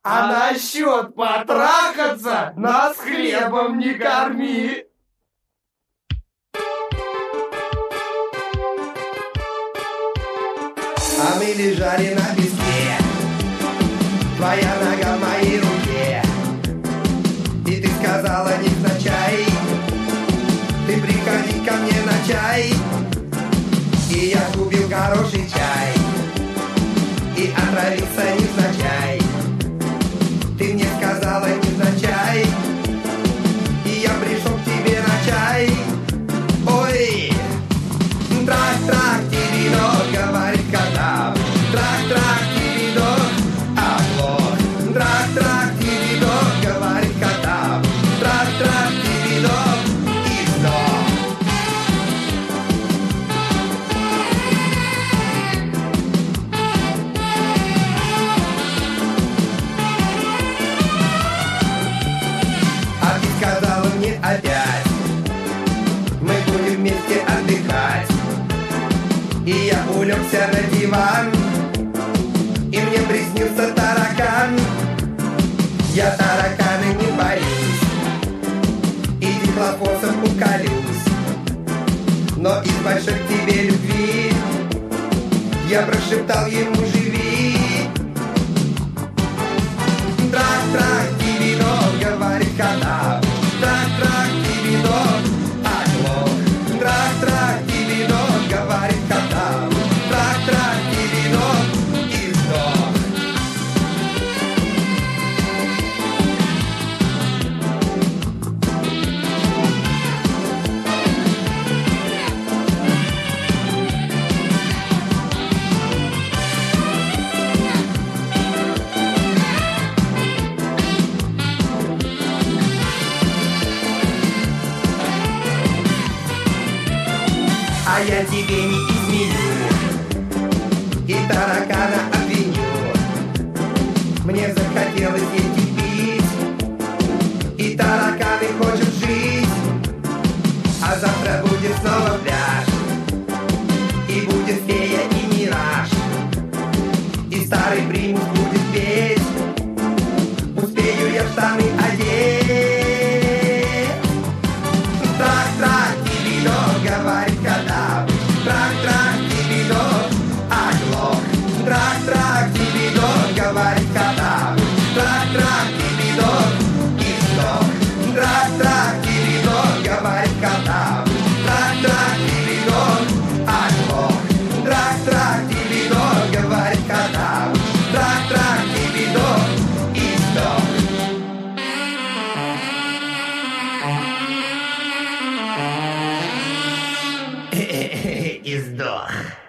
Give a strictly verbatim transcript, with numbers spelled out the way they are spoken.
А насчет потрахаться нас хлебом не корми. А мы лежали на песке, твоя нога в моей руке, и ты сказала невзначай, ты приходи ко мне на чай. И я купил хороший чай и отравился невзначай. Ты мне сказала невзначай, и я пришел к тебе на чай. Ой, трах-трах, тибидо, говорит кота. Трах-трах, тибидо, оглох. Трах-трах, тибидо, говорит кота. Трах-трах, тибидо, и сдох. А ты сказала мне опять, мы будем вместе отдыхать. И я улегся на диван, и мне приснился таракан. Я таракана не боюсь, и дихлофосом уколюсь, но из большой к тебе любви я прошептал ему живи. Трах-трах, тибидо, говорит кота. Трах-трах, тибидо, оглох. Трах-трах, тибидо, говорит кота. Трах-трах, тибидо, и сдох. А я тебе не изменю и таракана обвиню. Мне захотелось есть и пить, и тараканы хочет жить. А завтра будет снова пляж, и будет фея и мираж, и старый примус будет петь. Успею я в штаны одеть. Трах-трах, тибидо, говорит кота. Трах-трах, тибидо, оглох. Трах-трах, тибидо, говорит кота. Трах-трах, тибидо, и сдох. Трах-трах, тибидо, говорит кота. Трах-трах, тибидо, оглох. Трах-трах, тибидо, говорит кота. Трах-трах, тибидо, и сдох. И сдох.